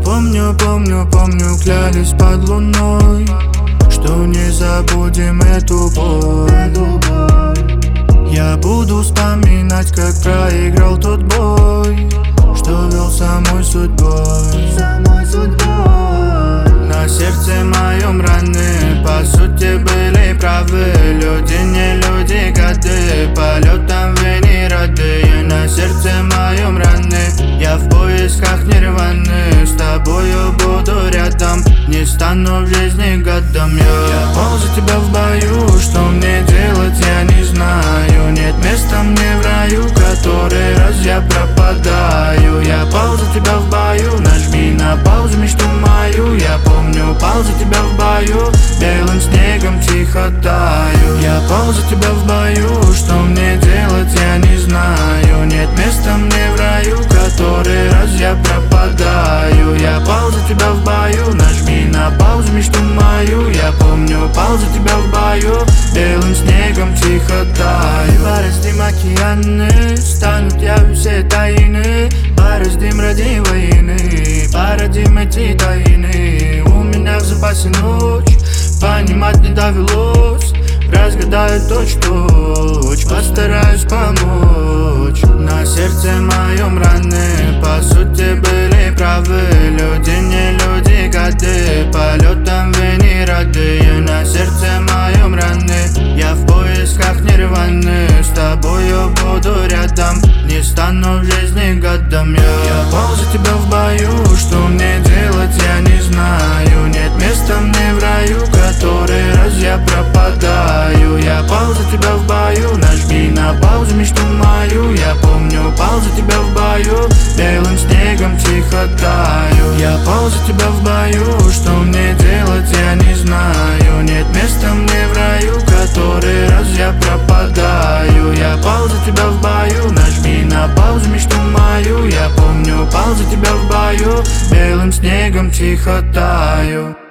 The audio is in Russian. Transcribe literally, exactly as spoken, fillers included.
помню, помню, помню, клялись под луной, что не забудем эту боль. Я буду вспоминать, как проиграл тот бой, что вел самой судьбой. На сердце моем раны, по сути, были правы. Люди не люди, годы, полетом вы не рады. На сердце моем раны, я в поисках нирваны. С тобою буду рядом, не стану в жизни годом. Я, я пал за тебя в бою, что мне делать, я не знаю. Нет места мне в раю, который раз я пропадаю. Я пал за тебя в бою, нажми на паузу мечту мою. Я помню, пал за тебя в бою, белым снегом тихо таю. Я пал за тебя в бою, что мне делать, я не знаю. Нет места мне в раю, который раз я пропадаю. Я пал за тебя в бою, нажми на паузу мечту мою. Я помню, пал за тебя в бою, белым снегом тихо таю. Бороздим океаны, станут явью все тайны. Бороздим ради войны, породим эти тайны. У меня в запасе ночь, понимать не довелось. Разгадаю точь-в-точь, постараюсь помочь. На сердце моем раны, по сути, были правы. Люди не люди, годы, полетом вы не рады. На сердце моем раны, я в поисках нирваны. С тобою буду рядом, не стану в жизни годом. Я, я пал за тебя в бою, что мне делать, я не знаю. Нет места мне в раю, который раз я пропадаю. Я пал за тебя в бою, нажми на паузу мечту мою. Я помню, пал за тебя в бою, белым снегом тихо таю. Я пал за тебя в бою, что мне делать, я не знаю. Нет места мне в раю, который раз я пропадаю. Я пал за тебя в бою, нажми на паузу мечту мою. Я помню, пал за тебя в бою, белым снегом тихо таю.